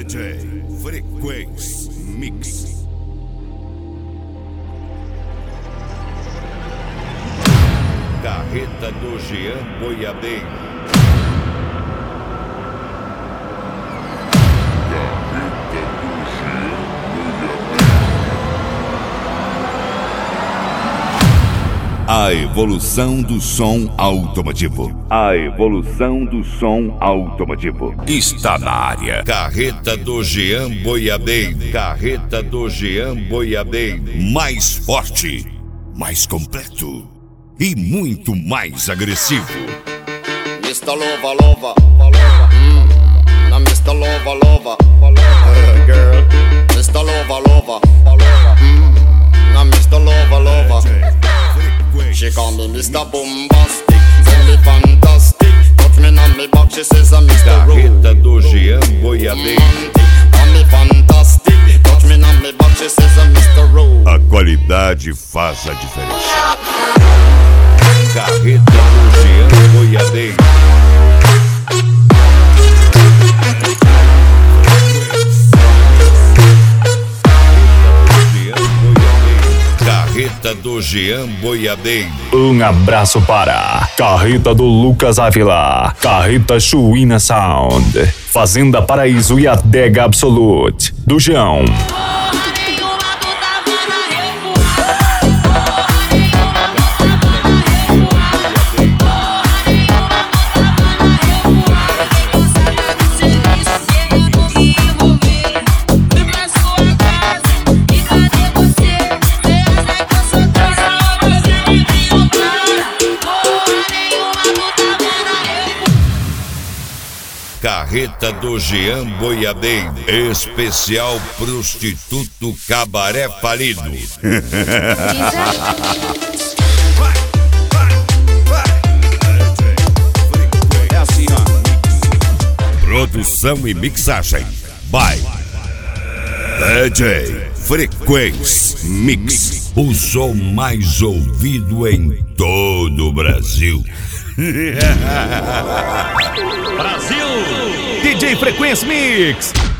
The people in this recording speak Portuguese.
DJ Frequência Mix. Carreta do Jean Boiadeiro. A evolução do som automotivo. A evolução do som automotivo está na área. Carreta do Jean Boiadeiro. Carreta do Jean Boiadeiro. Mais forte, mais completo e muito mais agressivo. Mr. Lover, lover, now Mr. Lover, lover, girl. Mr. Lover, lover, now Mr. Lover, lover. She call me Mr. Bombastic, tell me fantastic. Touch me on me back, she says I'm Mr. Carreta do Jean Boiadeiro. Call me fantastic, touch me on me back, she says I'm Mr. Rowe. A qualidade faz a diferença. Carreta do Jean Boiadeiro. Carreta do Jean Boiadeiro. Um abraço para Carreta do Lucas Ávila, Carreta Chuína Sound, Fazenda Paraíso e Adega Absolute do Jean. Carreta do Jean Boiadeiro. Especial prostituto cabaré falido. Produção e mixagem by DJ Frequência Mix. O som mais ouvido em todo o Brasil. Brasil! DJ Frequência Mix.